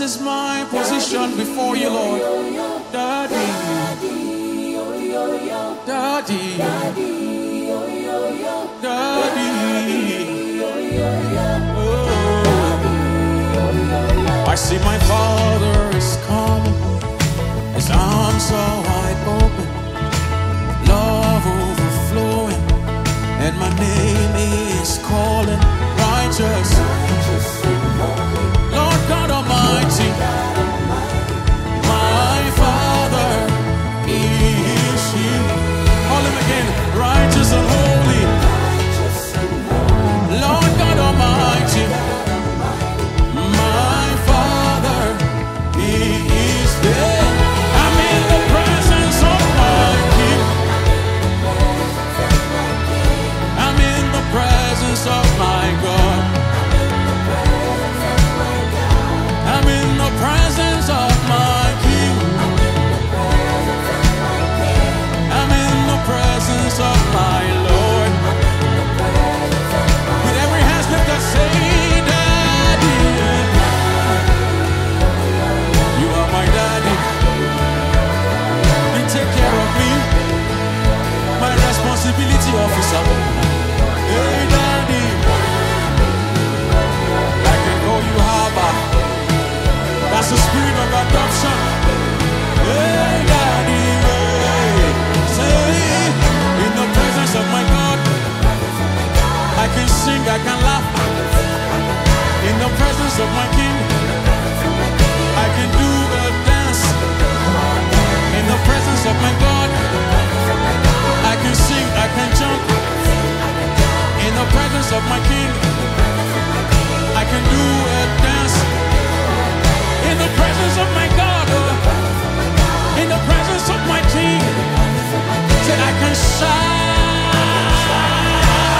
is my position before you, Lord. Daddy, Daddy, Daddy. Oh. I see my Father is coming, His arms are wide open, love overflowing, and my name is calling. Righteous, Lord God Almighty, my Father is here. Call Him again. Righteous and holy, Lord God Almighty, my Father is there. I'm in the presence of my King. I'm in the presence of my God. I'm in the presence of my King. I'm in the presence of my Lord. With every hand lifted, say, Daddy. You are my daddy. You take care of me. My responsibility officer. Hey, Daddy. I can call you Abba. That's the spirit of adoption. Hey, Daddy, hey. Say, in the presence of my God, I can sing, I can laugh. In the presence of my King, I can do a dance. In the presence of my God, I can sing, I can jump. In the presence of my King, I can do a dance. In the presence of my God, in the presence of my King, said I can shine.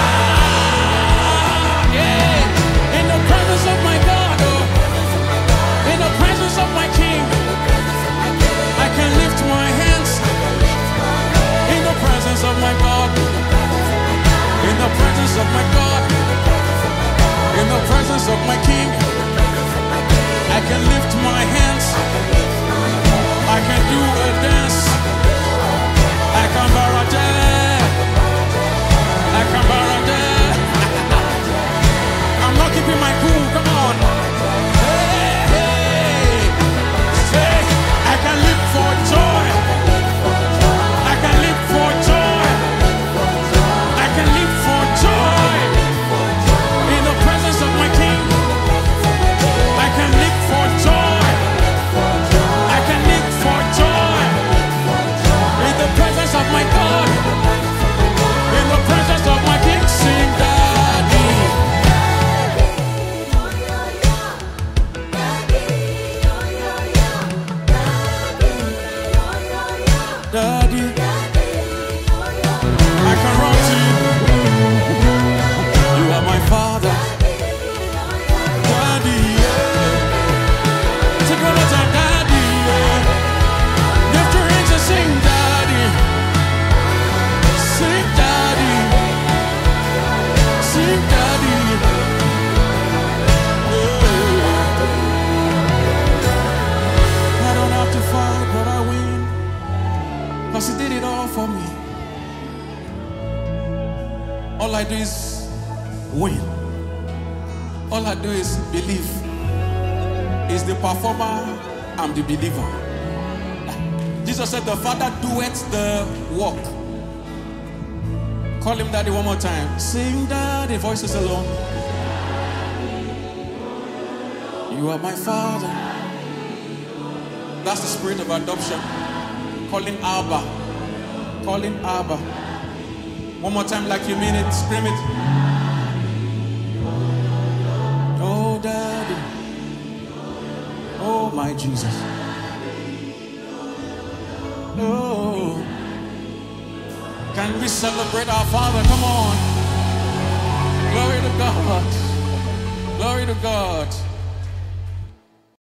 Yeah. In the presence of my God, in the presence of my King, I can lift my hands. In the presence of my God, in the presence of my God, in the presence of my King, I can lift my hands. I can do a dance. I can barade. I can barade. I'm not keeping my cool. Come on. Hey, hey. Say, I can live for joy. I can live for joy. I can live for joy. In the presence of my King, I can live for joy. I can live for joy. In the presence of my God, in the presence of my King, sing Daddy. Daddy, I can run to you. You are my Father. Daddy, yeah. Take one more time, Daddy, yeah. Lift your hands and sing, Daddy. Sing, Daddy. Sing, Daddy. Yeah. I don't have to fight, but I win. 'Cause He did it all for me. All I do is win. All I do is believe. Is the performer, I'm the believer. Jesus said the Father doeth the work. Call Him Daddy one more time. Sing Daddy, voices alone. You are my Father. That's the spirit of adoption. Call Him Abba. Call Him Abba. One more time like you mean it. Scream it. Oh, Daddy. Oh, my Jesus. Oh. Can we celebrate our Father? Come on. Glory to God. Glory to God.